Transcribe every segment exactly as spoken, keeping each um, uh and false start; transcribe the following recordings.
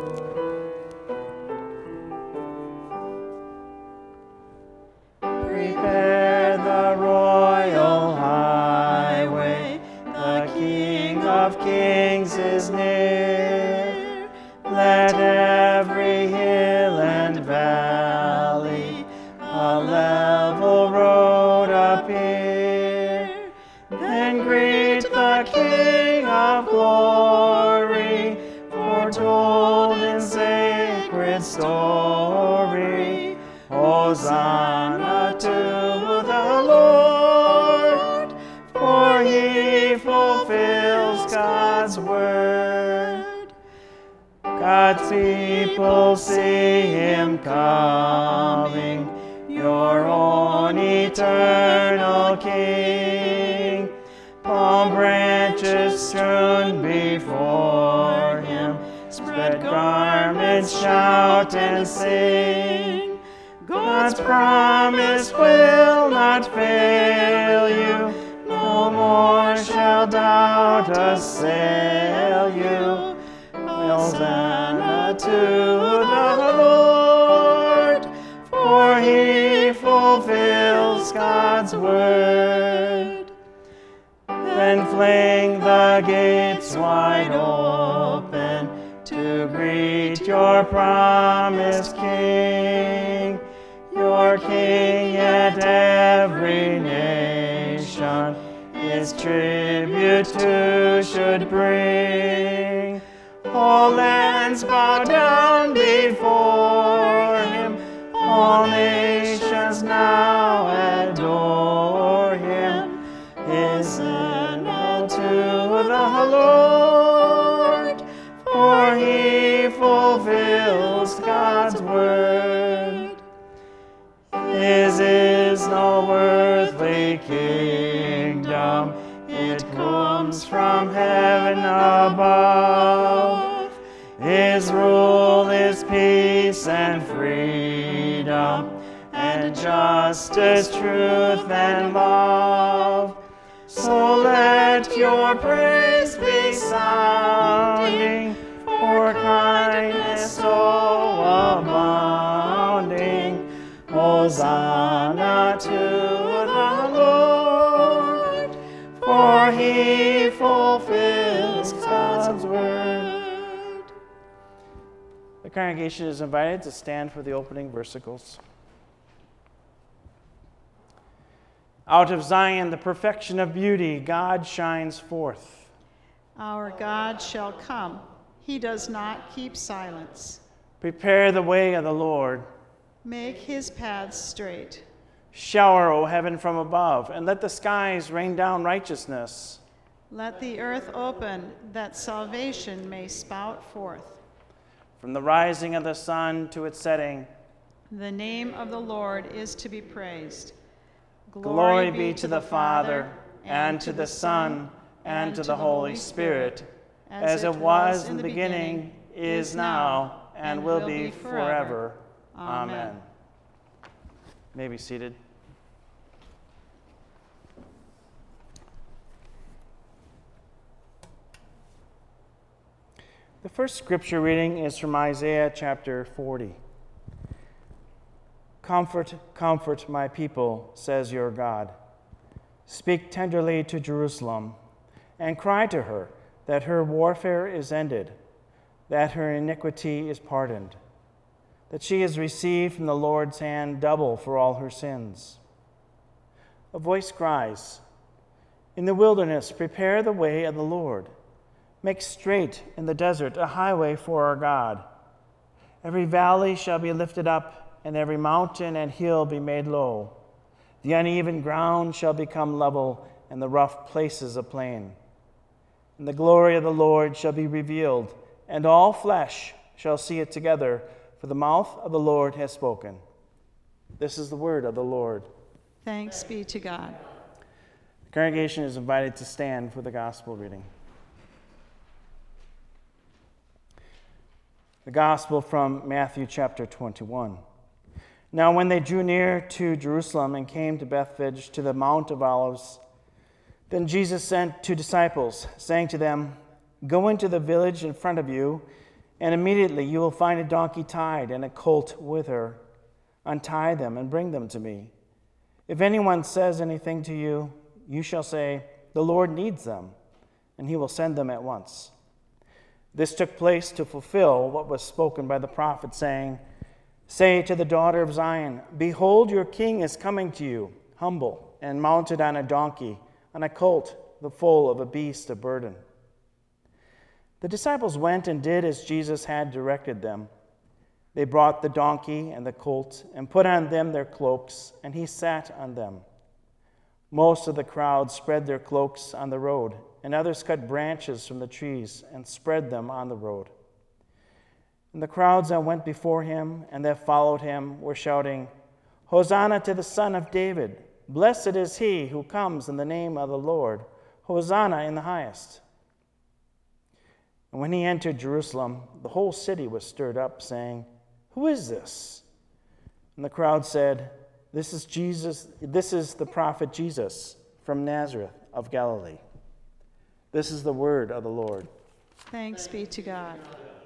Prepare the royal highway, the King of Kings is near. Let every hill and valley a level road appear. Then greet the King of glory, foretold in sacred story. Hosanna to the Lord, for he fulfills God's word. God's people see him coming, your own eternal King. Palm branches strewn before him, spread garments, shout and sing. God's promise will not fail you, no more shall doubt assail you. Hosanna to the Lord, for he fulfills God's word. Then fling the gates wide open to greet your promised King. Your King yet every nation his tribute to should bring. All lands bow down before him, all nations now adore him. His hand to the Lord, for he fulfills God's word. His is no earthly kingdom, it comes from heaven above. His rule is peace and freedom, and justice, truth, and love. So let your praise be sounding, for kindness so abounding. Hosanna to the Lord, for he fulfills God's word. The congregation is invited to stand for the opening versicles. Out of Zion, the perfection of beauty, God shines forth. Our God shall come. He does not keep silence. Prepare the way of the Lord. Make his paths straight. Shower, O heaven, from above, and let the skies rain down righteousness. Let the earth open, that salvation may spout forth. From the rising of the sun to its setting, the name of the Lord is to be praised. Glory be to the Father, and to the Son, and to the Holy Spirit, as it was in the beginning, is now, and will be forever. Amen. You may be seated. The first scripture reading is from Isaiah chapter forty. Comfort, comfort my people, says your God. Speak tenderly to Jerusalem, and cry to her that her warfare is ended, that her iniquity is pardoned, that she has received from the Lord's hand double for all her sins. A voice cries, in the wilderness, prepare the way of the Lord. Make straight in the desert a highway for our God. Every valley shall be lifted up, and every mountain and hill be made low. The uneven ground shall become level, and the rough places a plain. And the glory of the Lord shall be revealed, and all flesh shall see it together, for the mouth of the Lord has spoken. This is the word of the Lord. Thanks be to God. The congregation is invited to stand for the gospel reading. The gospel from Matthew chapter twenty-one. Now when they drew near to Jerusalem and came to Bethphage to the Mount of Olives, then Jesus sent two disciples, saying to them, Go into the village in front of you, And immediately you will find a donkey tied and a colt with her. Untie them and bring them to me. If anyone says anything to you, you shall say, 'The Lord needs them,' and he will send them at once." This took place to fulfill what was spoken by the prophet, saying, "Say to the daughter of Zion, Behold, your king is coming to you, humble and mounted on a donkey, on a colt, the foal of a beast of burden." The disciples went and did as Jesus had directed them. They brought the donkey and the colt and put on them their cloaks, and he sat on them. Most of the crowd spread their cloaks on the road, and others cut branches from the trees and spread them on the road. And the crowds that went before him and that followed him were shouting, "Hosanna to the Son of David! Blessed is he who comes in the name of the Lord! Hosanna in the highest!" And when he entered Jerusalem, the whole city was stirred up, saying, "Who is this?" And the crowd said, This is Jesus. This is the prophet Jesus from Nazareth of Galilee. This is the word of the Lord. Thanks be to God.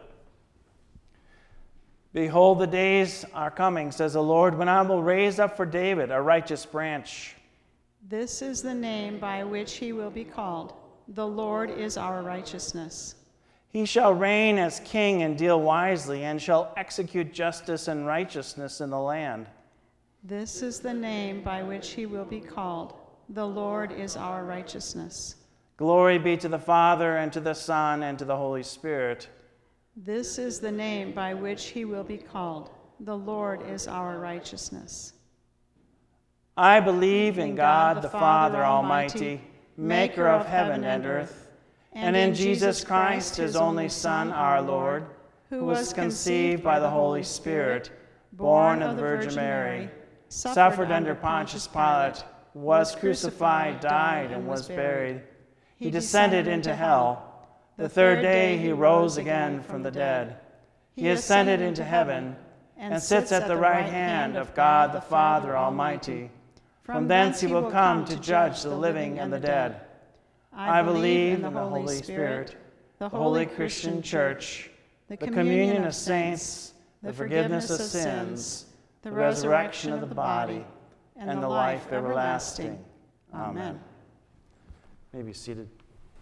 "Behold, the days are coming, says the Lord, when I will raise up for David a righteous branch. This is the name by which he will be called. The Lord is our righteousness. He shall reign as king and deal wisely, and shall execute justice and righteousness in the land. This is the name by which he will be called. The Lord is our righteousness. Glory be to the Father, and to the Son, and to the Holy Spirit." This is the name by which he will be called. The Lord is our righteousness. "I believe in God the Father Almighty, maker of heaven and earth, and in Jesus Christ, his only Son, our Lord, who was conceived by the Holy Spirit, born of the Virgin Mary, suffered under Pontius Pilate, was crucified, died, and was buried. He descended into hell. The third day he rose again from the dead. He ascended into heaven and sits at the right hand of God the Father Almighty. From thence he will come to judge the living and the dead. I believe in the Holy Spirit, the holy Christian Church, the communion of saints, the forgiveness of sins, the resurrection of the body, and the life everlasting. Amen. You may be seated.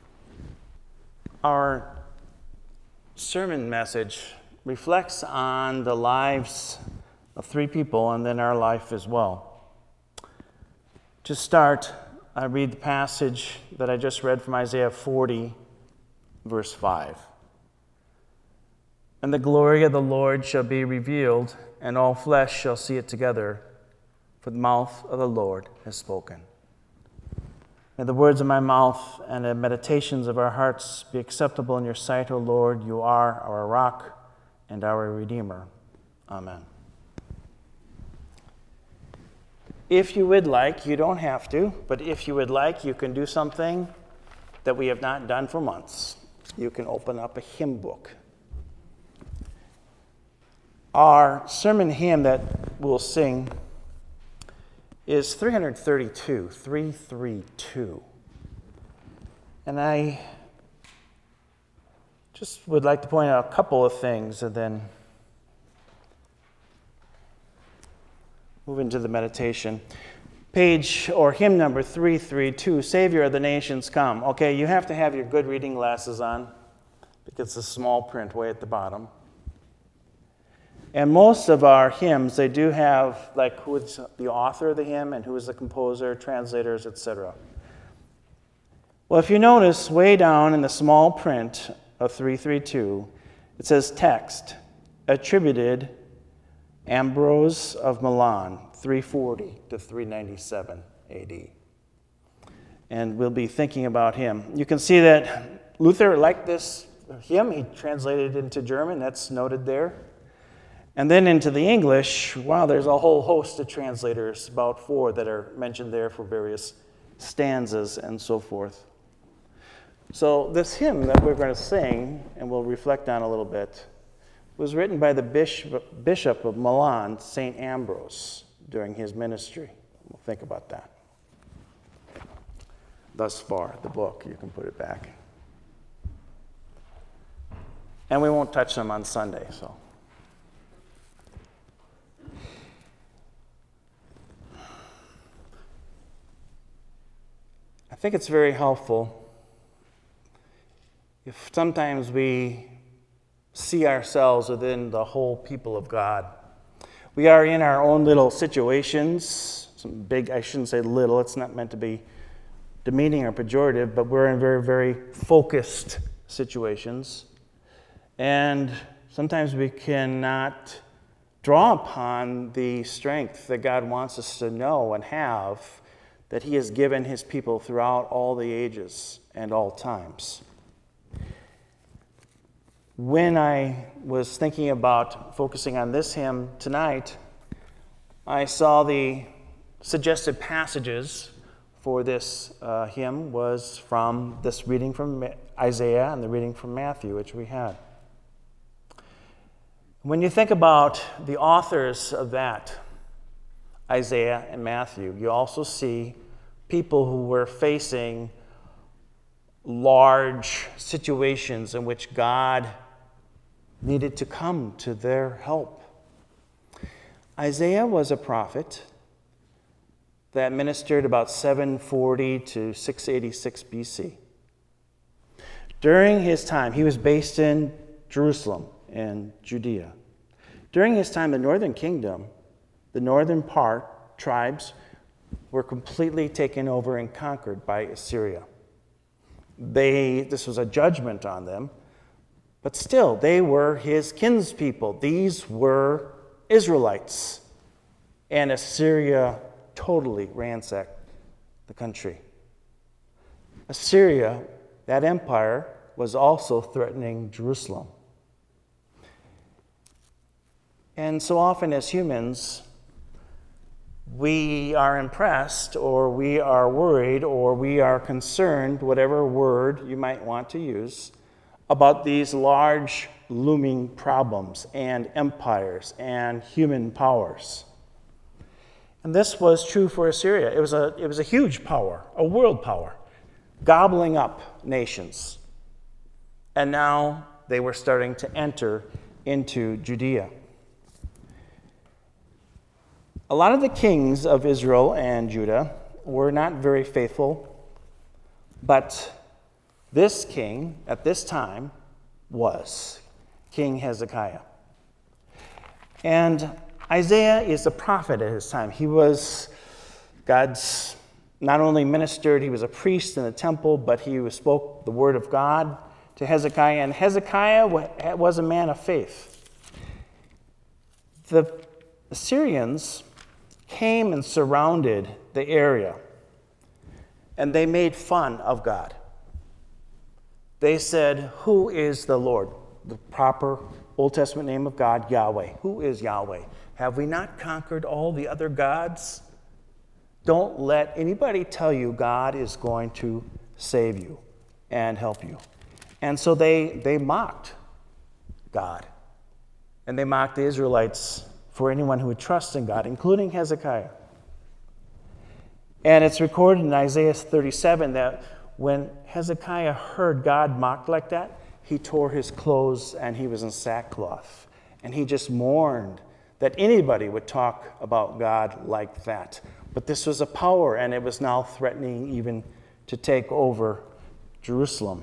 Our sermon message reflects on the lives of three people and then our life as well. To start, I read the passage that I just read from Isaiah forty, verse five. "And the glory of the Lord shall be revealed, and all flesh shall see it together, for the mouth of the Lord has spoken. May the words of my mouth and the meditations of our hearts be acceptable in your sight, O Lord. You are our rock and our Redeemer. Amen." If you would like, you don't have to, but if you would like, you can do something that we have not done for months. You can open up a hymn book. Our sermon hymn that we'll sing is three thirty-two, three thirty-two. And I just would like to point out a couple of things and then move into the meditation. Page or hymn number three thirty-two, "Savior of the Nations Come." Okay, you have to have your good reading glasses on because it's a small print way at the bottom. And most of our hymns, they do have, like, who is the author of the hymn and who is the composer, translators, et cetera. Well, if you notice, way down in the small print of three thirty-two, it says text, attributed Ambrose of Milan, three forty to three ninety-seven A D. And we'll be thinking about him. You can see that Luther liked this hymn. He translated it into German. That's noted there. And then into the English, wow, there's a whole host of translators, about four that are mentioned there for various stanzas and so forth. So this hymn that we're going to sing, and we'll reflect on a little bit, was written by the bishop, bishop of Milan, Saint Ambrose, during his ministry. We'll think about that. Thus far, the book, you can put it back. And we won't touch them on Sunday, so. I think it's very helpful if sometimes we see ourselves within the whole people of God. We are in our own little situations, some big, I shouldn't say little, it's not meant to be demeaning or pejorative, but we're in very, very focused situations. And sometimes we cannot draw upon the strength that God wants us to know and have that he has given his people throughout all the ages and all times. When I was thinking about focusing on this hymn tonight, I saw the suggested passages for this uh, hymn was from this reading from Isaiah and the reading from Matthew, which we had. When you think about the authors of that, Isaiah and Matthew, you also see people who were facing large situations in which God needed to come to their help. Isaiah was a prophet that ministered about seven forty to six eighty-six B C. During his time, he was based in Jerusalem and Judea. During his time, the northern kingdom, the northern part, tribes, were completely taken over and conquered by Assyria. They, this was a judgment on them, but still, they were his kinspeople. These were Israelites, and Assyria totally ransacked the country. Assyria, that empire, was also threatening Jerusalem. And so often as humans, we are impressed, or we are worried, or we are concerned, whatever word you might want to use, about these large looming problems and empires and human powers. And this was true for Assyria. It was a, it was a huge power, a world power, gobbling up nations. And now they were starting to enter into Judea. A lot of the kings of Israel and Judah were not very faithful, but this king at this time was King Hezekiah. And Isaiah is a prophet at his time. He was God's, not only ministered, he was a priest in the temple, but he spoke the word of God to Hezekiah. And Hezekiah was a man of faith. The Assyrians came and surrounded the area, and they made fun of God. They said, "Who is the Lord?" The proper Old Testament name of God, Yahweh. Who is Yahweh? Have we not conquered all the other gods? Don't let anybody tell you God is going to save you and help you. And so they, they mocked God. And they mocked the Israelites for anyone who would trust in God, including Hezekiah. And it's recorded in Isaiah thirty-seven that when Hezekiah heard God mocked like that, he tore his clothes and he was in sackcloth. And he just mourned that anybody would talk about God like that. But this was a power, and it was now threatening even to take over Jerusalem.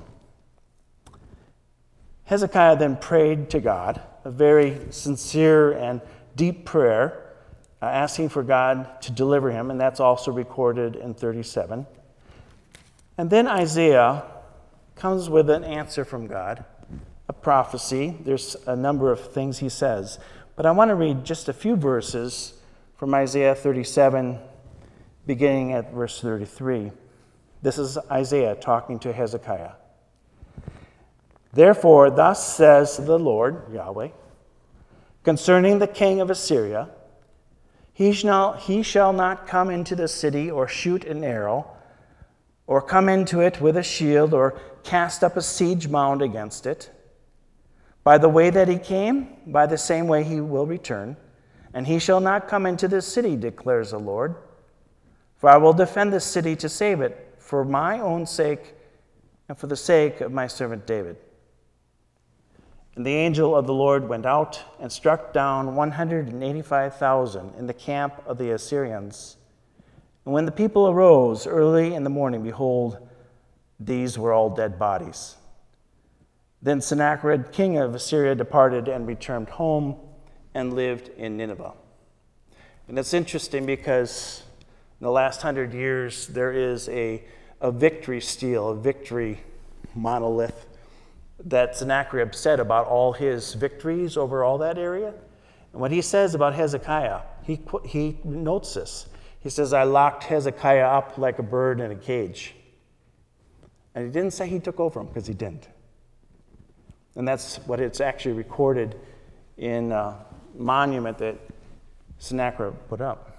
Hezekiah then prayed to God, a very sincere and deep prayer, uh, asking for God to deliver him, and that's also recorded in thirty-seven. And then Isaiah comes with an answer from God, a prophecy. There's a number of things he says, but I want to read just a few verses from Isaiah thirty-seven, beginning at verse thirty-three. This is Isaiah talking to Hezekiah. "Therefore, thus says the Lord, Yahweh, concerning the king of Assyria, he shall, he shall not come into the city or shoot an arrow, or come into it with a shield, or cast up a siege mound against it. By the way that he came, by the same way he will return, and he shall not come into this city, declares the Lord. For I will defend this city to save it, for my own sake and for the sake of my servant David." And the angel of the Lord went out and struck down one hundred eighty-five thousand in the camp of the Assyrians. And when the people arose early in the morning, behold, these were all dead bodies. Then Sennacherib, king of Assyria, departed and returned home and lived in Nineveh. And it's interesting because in the last hundred years, there is a, a victory stele, a victory monolith that Sennacherib said about all his victories over all that area. And what he says about Hezekiah, he, he notes this. He says, I locked Hezekiah up like a bird in a cage. And he didn't say he took over him, because he didn't. And that's what it's actually recorded in a monument that Sennacherib put up.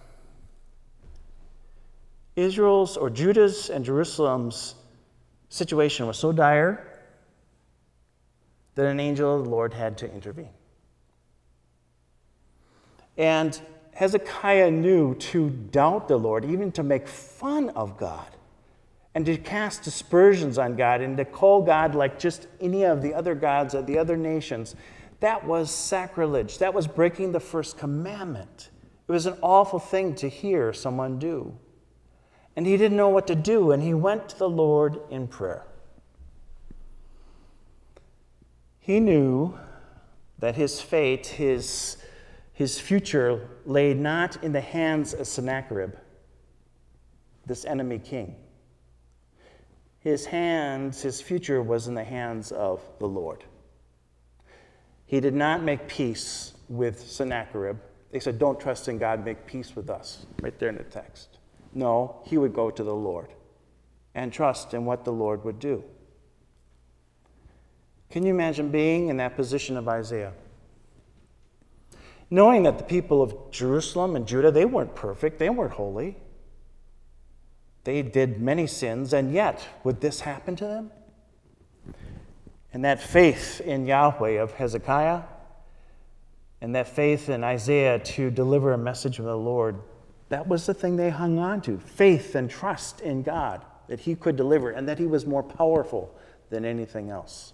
Israel's, or Judah's and Jerusalem's situation was so dire that an angel of the Lord had to intervene. And Hezekiah knew to doubt the Lord, even to make fun of God, and to cast aspersions on God, and to call God like just any of the other gods of the other nations, that was sacrilege. That was breaking the first commandment. It was an awful thing to hear someone do. And he didn't know what to do, and he went to the Lord in prayer. He knew that his fate, his, his future, lay not in the hands of Sennacherib, this enemy king. His hands, his future was in the hands of the Lord. He did not make peace with Sennacherib. They said, don't trust in God, make peace with us, right there in the text. No, he would go to the Lord and trust in what the Lord would do. Can you imagine being in that position of Isaiah? Knowing that the people of Jerusalem and Judah, they weren't perfect, they weren't holy. They did many sins, and yet, would this happen to them? And that faith in Yahweh of Hezekiah, and that faith in Isaiah to deliver a message of the Lord, that was the thing they hung on to. Faith and trust in God, that he could deliver, and that he was more powerful than anything else.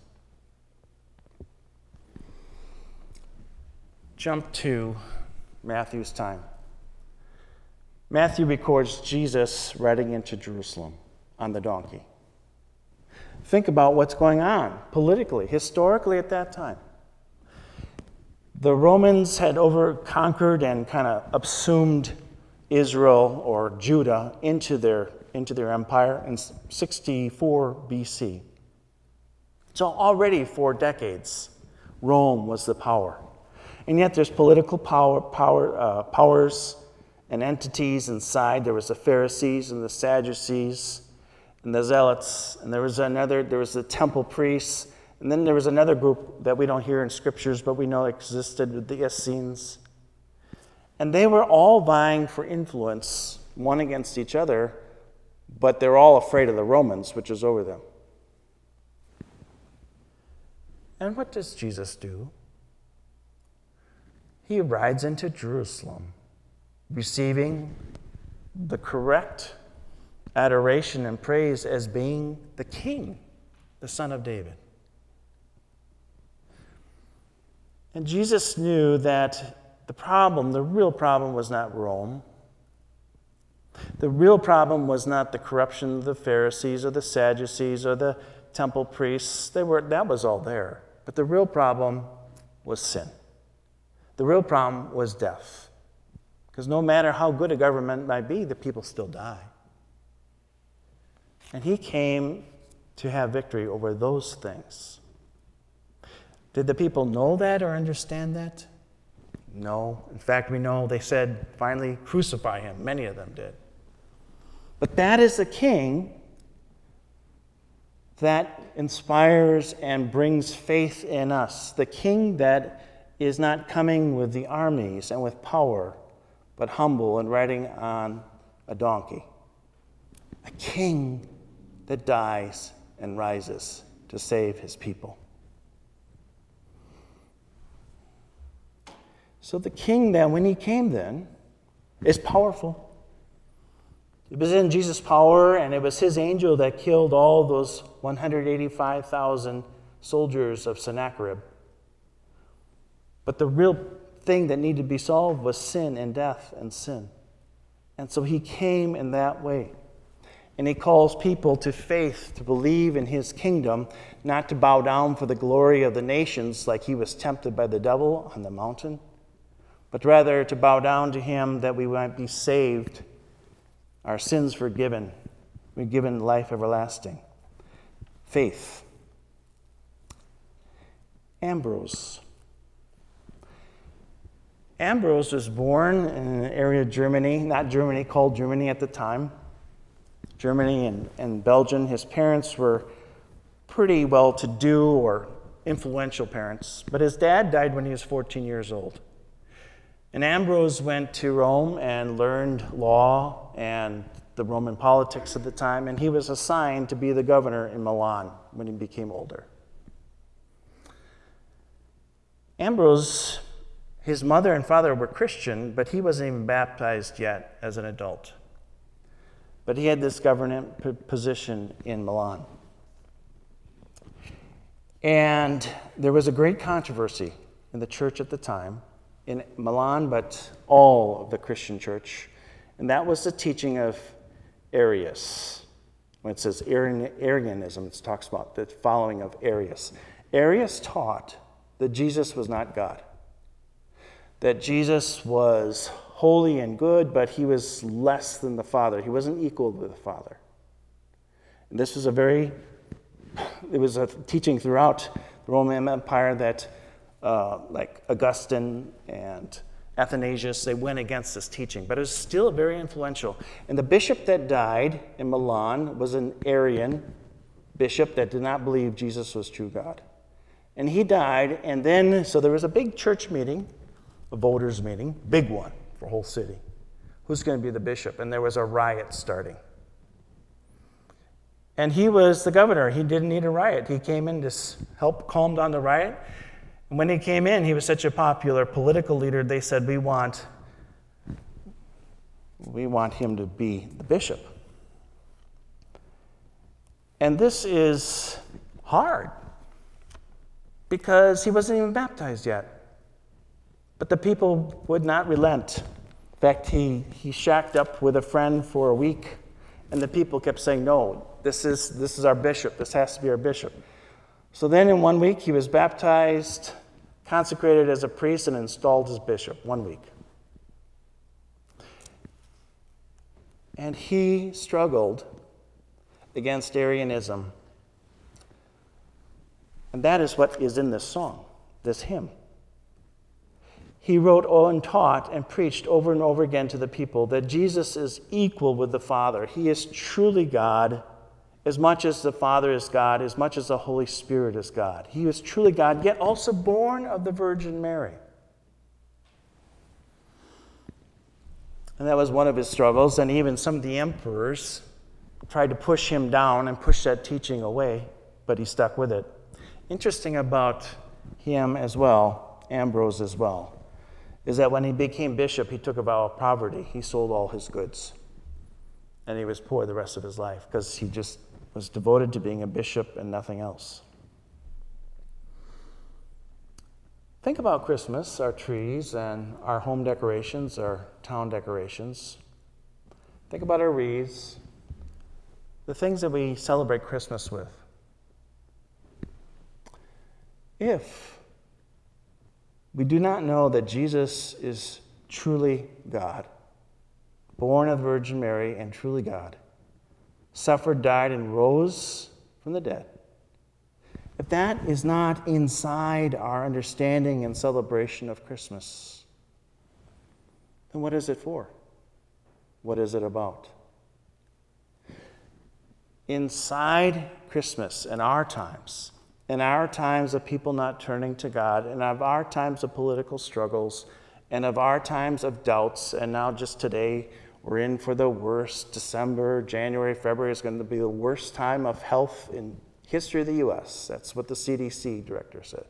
Jump to Matthew's time. Matthew records Jesus riding into Jerusalem on the donkey. Think about what's going on politically, historically at that time. The Romans had over conquered and kind of subsumed Israel or Judah into their, into their empire in sixty-four B C. So already for decades, Rome was the power. And yet there's political power, power, uh, powers and entities inside. There was the Pharisees and the Sadducees and the Zealots, and there was another, there was the temple priests, and then there was another group that we don't hear in scriptures, but we know existed, with the Essenes. And they were all vying for influence, one against each other, but they're all afraid of the Romans, which is over them. And what does Jesus do? He rides into Jerusalem, receiving the correct adoration and praise as being the king, the son of David. And Jesus knew that the problem, the real problem, was not Rome. The real problem was not the corruption of the Pharisees or the Sadducees or the temple priests. They were, that was all there. But the real problem was sin. The real problem was death. Because no matter how good a government might be, the people still die. And he came to have victory over those things. Did the people know that or understand that? No. In fact, we know they said, finally, crucify him. Many of them did. But that is the king that inspires and brings faith in us. The king that is not coming with the armies and with power, but humble and riding on a donkey. A king that dies and rises to save his people. So the king then, when he came then, is powerful. It was in Jesus' power, and it was his angel that killed all those one hundred eighty-five thousand soldiers of Sennacherib. But the real thing that needed to be solved was sin and death and sin. And so he came in that way. And he calls people to faith, to believe in his kingdom, not to bow down for the glory of the nations like he was tempted by the devil on the mountain, but rather to bow down to him that we might be saved, our sins forgiven, we're given life everlasting. Faith. Ambrose. Ambrose was born in an area of Germany, not Germany, called Germany at the time. Germany and, and Belgium. His parents were pretty well-to-do or influential parents, but his dad died when he was fourteen years old. And Ambrose went to Rome and learned law and the Roman politics of the time, and he was assigned to be the governor in Milan when he became older. Ambrose, his mother and father were Christian, but he wasn't even baptized yet as an adult. But he had this government position in Milan. And there was a great controversy in the church at the time, in Milan, but all of the Christian church. And that was the teaching of Arius. When it says Arianism, it talks about the following of Arius. Arius taught that Jesus was not God, that Jesus was holy and good, but he was less than the Father. He wasn't equal to the Father. And this was a very, it was a teaching throughout the Roman Empire that uh, like Augustine and Athanasius, they went against this teaching, but it was still very influential. And the bishop that died in Milan was an Arian bishop that did not believe Jesus was true God. And he died, and then, so there was a big church meeting, a voters meeting, big one for a whole city. Who's going to be the bishop? And there was a riot starting. And he was the governor. He didn't need a riot. He came in to help calm down the riot. And when he came in, he was such a popular political leader, they said, we want, we want him to be the bishop. And this is hard because he wasn't even baptized yet. But the people would not relent. In fact, he, he shacked up with a friend for a week, and the people kept saying, no, this is, this is our bishop. This has to be our bishop. So then in one week, he was baptized, consecrated as a priest, and installed as bishop. One week. And he struggled against Arianism. And that is what is in this song, this hymn. He wrote and taught and preached over and over again to the people that Jesus is equal with the Father. He is truly God, as much as the Father is God, as much as the Holy Spirit is God. He is truly God, yet also born of the Virgin Mary. And that was one of his struggles, and even some of the emperors tried to push him down and push that teaching away, but he stuck with it. Interesting about him as well, Ambrose as well, is that when he became bishop, he took a vow of poverty. He sold all his goods. And he was poor the rest of his life because he just was devoted to being a bishop and nothing else. Think about Christmas, our trees and our home decorations, our town decorations. Think about our wreaths, the things that we celebrate Christmas with. If we do not know that Jesus is truly God, born of the Virgin Mary and truly God, suffered, died, and rose from the dead, if that is not inside our understanding and celebration of Christmas, then what is it for? What is it about? Inside Christmas, in our times, in our times of people not turning to God, and of our times of political struggles, and of our times of doubts, and now just today, we're in for the worst. December, January, February is going to be the worst time of health in history of the U S That's what the C D C director said.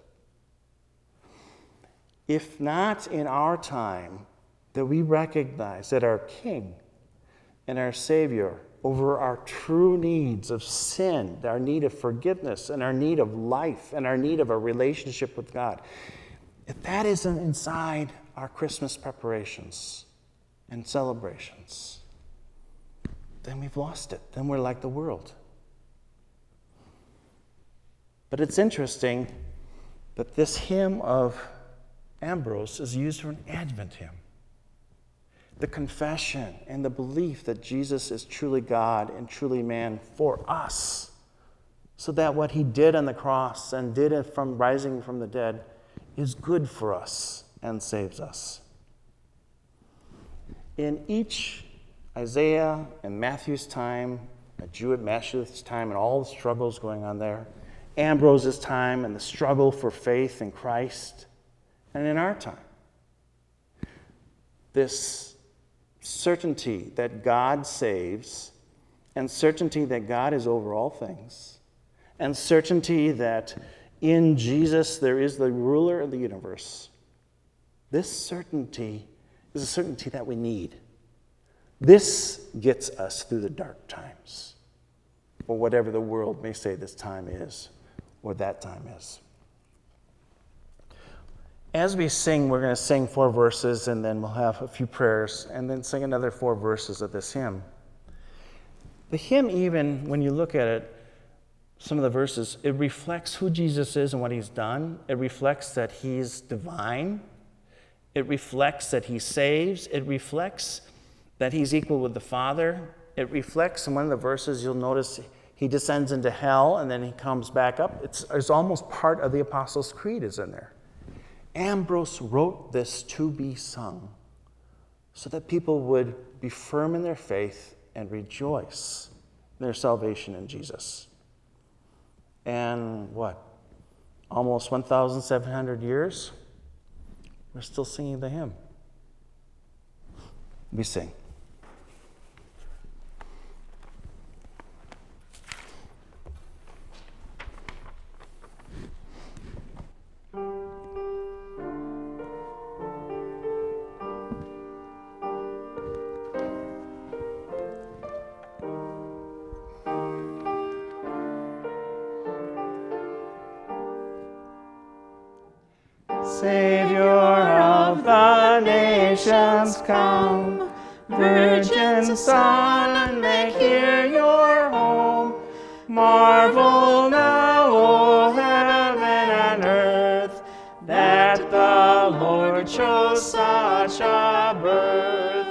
If not in our time that we recognize that our King and our Savior over our true needs of sin, our need of forgiveness, and our need of life, and our need of a relationship with God, if that isn't inside our Christmas preparations and celebrations, then we've lost it. Then we're like the world. But it's interesting that this hymn of Ambrose is used for an Advent hymn. The confession and the belief that Jesus is truly God and truly man for us, so that what he did on the cross and did it from rising from the dead is good for us and saves us. In each Isaiah and Matthew's time, Jude Matthew's time, and all the struggles going on there, Ambrose's time and the struggle for faith in Christ, and in our time, this certainty that God saves, and certainty that God is over all things, and certainty that in Jesus there is the ruler of the universe. This certainty is a certainty that we need. This gets us through the dark times, or whatever the world may say this time is, or that time is. As we sing, we're going to sing four verses, and then we'll have a few prayers, and then sing another four verses of this hymn. The hymn, even when you look at it, some of the verses, it reflects who Jesus is and what he's done. It reflects that he's divine. It reflects that he saves. It reflects that he's equal with the Father. It reflects, in one of the verses, you'll notice he descends into hell and then he comes back up. It's, it's almost part of the Apostles' Creed is in there. Ambrose wrote this to be sung so that people would be firm in their faith and rejoice in their salvation in Jesus. And what? Almost one thousand seven hundred years, we're still singing the hymn. We sing. Savior of the nations, come. Virgin Son, and make here your home. Marvel now, O heaven and earth, that the Lord chose such a birth.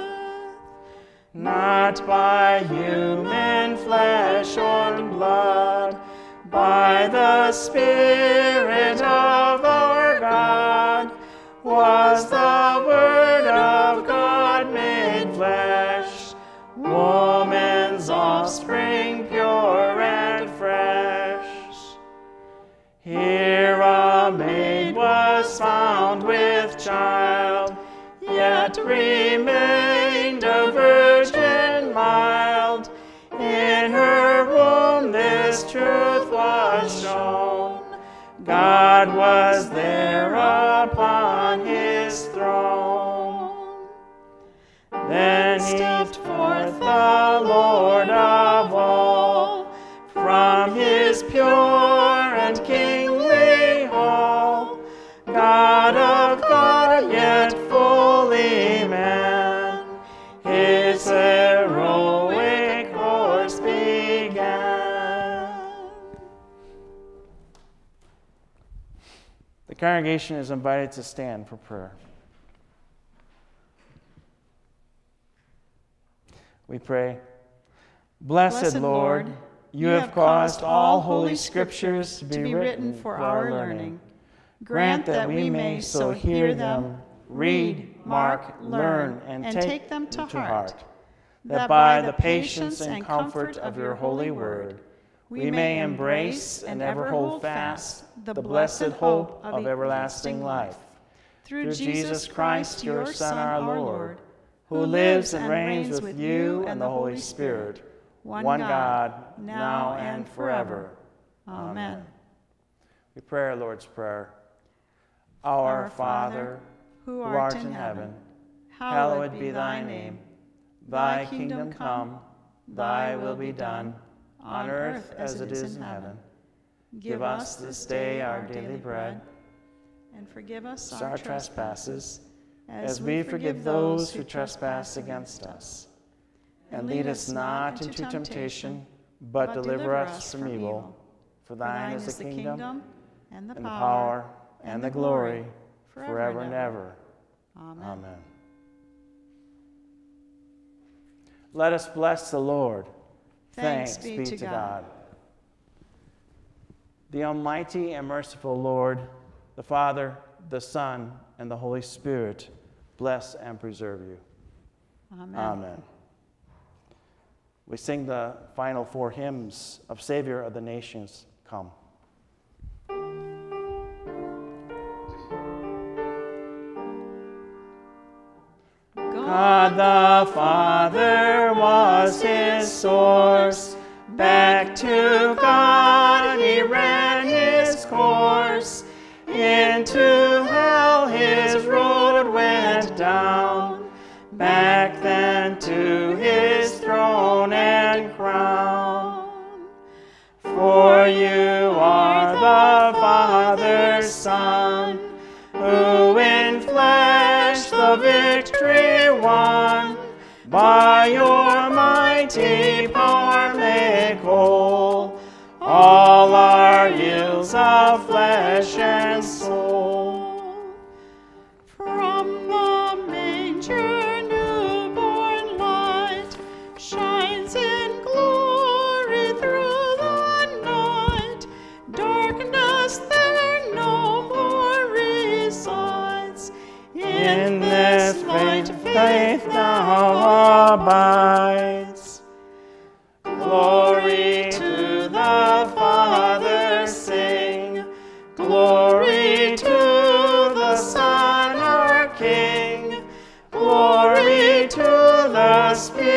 Not by human flesh or blood, by the Spirit of our God, was the Word of God made flesh, woman's offspring pure and fresh. Here a maid was found with child, yet remained a virgin mild. In her womb this truth was shown, God was there upon his throne. Then stepped forth the Lord of all, from his pure and kingly hall, God of God, yet fully man, his heroic course began. The congregation is invited to stand for prayer. We pray, Blessed, Blessed Lord, Lord, you have caused all holy scriptures to be, to be written for our learning. Grant that we may so hear them, read, mark, learn, and, and take them to heart, that by the patience and comfort of your holy word, we may embrace and ever hold fast the blessed hope of everlasting life. Through Jesus Christ, your Son, our Lord, who lives and reigns with you and the Holy Spirit, one God, now and forever. Amen. We pray our Lord's Prayer. Our Father, who art in heaven, hallowed be thy name. Thy kingdom come, thy will be done, on earth as it is in heaven. Give us this day our daily bread, And forgive us our our trespasses, trespasses, as we forgive those who trespass against us. And lead us not into temptation, but deliver us from evil. For thine is the kingdom, and the and the power, power, and the glory, forever and ever. Amen. Amen. Let us bless the Lord. Thanks be to God. The Almighty and merciful Lord, the Father, the Son, and the Holy Spirit, bless and preserve you. Amen. Amen. We sing the final four hymns of Savior of the Nations, Come. God the Father was his source. Back to God he ran his course. Into hell his road went down. Back then to his throne and crown. For you are the Father's Son, who in flesh the victory won. By your mighty power make whole all our ills of flesh and soul. From the manger newborn light shines in glory through the night. Darkness there no more resides. In this light faith now abides. Glory to the Father, sing. Glory to the Son, our King. Glory to the Spirit.